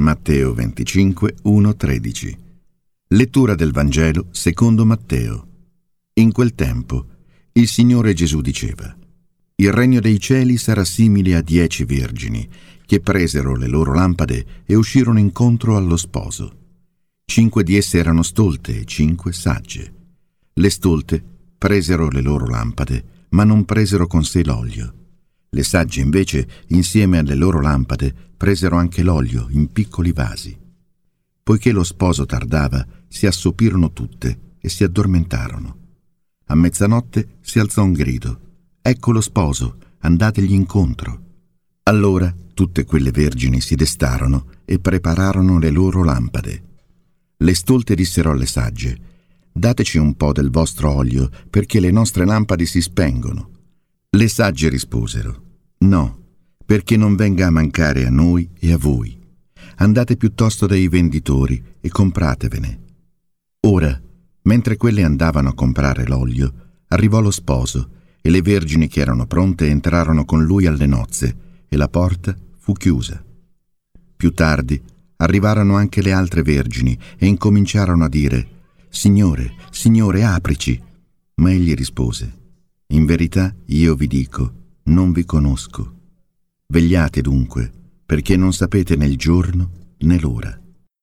Matteo 25, 1-13. Lettura del Vangelo secondo Matteo. In quel tempo il Signore Gesù diceva: «Il regno dei cieli sarà simile a 10 vergini che presero le loro lampade e uscirono incontro allo sposo. 5 di esse erano stolte e 5 sagge. Le stolte presero le loro lampade, ma non presero con sé l'olio. Le sagge invece, insieme alle loro lampade, presero anche l'olio in piccoli vasi. Poiché lo sposo tardava, si assopirono tutte e si addormentarono. A mezzanotte si alzò un grido: «Ecco lo sposo, andategli incontro!» Allora tutte quelle vergini si destarono e prepararono le loro lampade. Le stolte dissero alle sagge: «Dateci un po' del vostro olio, perché le nostre lampade si spengono». Le sagge risposero: «No, perché non venga a mancare a noi e a voi. Andate piuttosto dai venditori e compratevene». Ora, mentre quelle andavano a comprare l'olio, arrivò lo sposo, e le vergini che erano pronte entrarono con lui alle nozze, e la porta fu chiusa. Più tardi arrivarono anche le altre vergini e incominciarono a dire: «Signore, Signore, aprici!» Ma egli rispose: «In verità io vi dico, non vi conosco. Vegliate dunque, perché non sapete né il giorno né l'ora».